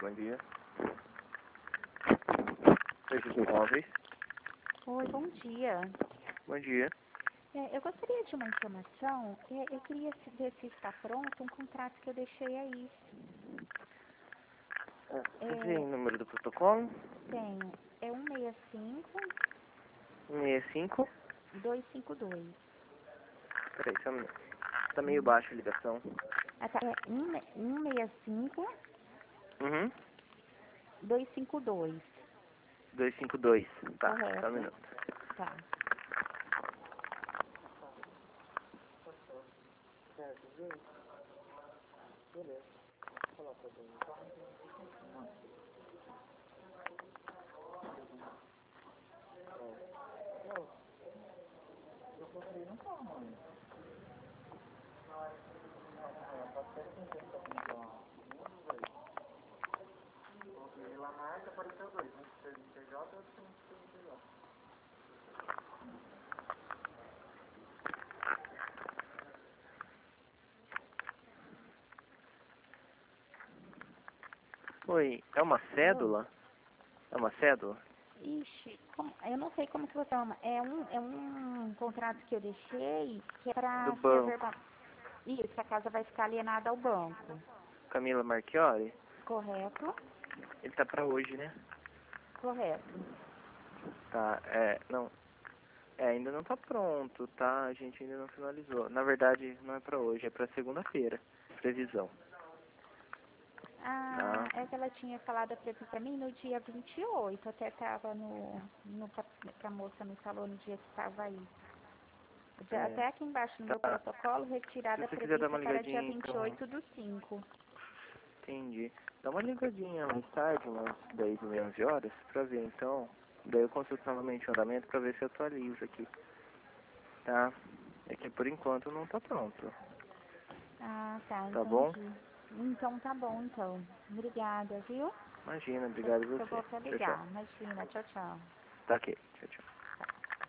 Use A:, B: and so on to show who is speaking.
A: bom dia. Serviços móveis.
B: Oi, bom dia.
A: Bom dia.
B: Eu gostaria de uma informação. Eu queria ver se está pronto um contrato que eu deixei aí.
A: Você tem o número do protocolo?
B: Tenho. É 165
A: 165.
B: 252.
A: Peraí, só um minuto. Tá meio baixa a ligação.
B: Ah, tá. É 165
A: Uhum.
B: 252.
A: 252. Tá,
B: Correto.
A: só um minuto.
B: Tá.
A: Oi, é uma cédula? É uma cédula?
B: Ixi, eu não sei como que você chama. É um contrato que eu deixei que é para
A: Do banco.
B: reservar. Isso, a casa vai ficar alienada ao banco.
A: Camila Marchiori?
B: Correto?
A: Ele tá pra hoje, né?
B: Correto.
A: Tá, não. Ainda não tá pronto, tá? A gente ainda não finalizou. Na verdade, não é pra hoje, é pra segunda-feira. Previsão.
B: Ah,
A: Tá?
B: é que ela tinha falado pra mim no dia 28. Até tava que a moça me falou no dia que estava aí. Até aqui embaixo no meu
A: Tá.
B: protocolo,
A: Se
B: retirada
A: você quiser dar
B: prevista
A: uma
B: para dia
A: ligadinha, então.
B: 28/5.
A: Entendi. Dá uma ligadinha mais tarde, umas 10 e meia, 11 horas, pra ver, então. Daí eu consulto novamente o andamento pra ver se atualiza aqui. Tá? É que por enquanto não tá pronto.
B: Ah, tá,
A: Tá bom?
B: entendi. Então tá bom, então. Obrigada, viu?
A: Imagina, obrigado a
B: Eu
A: você.
B: vou até
A: Tchau, tchau.
B: ligar. Imagina, tchau, tchau.
A: Tá aqui. Tchau, tchau.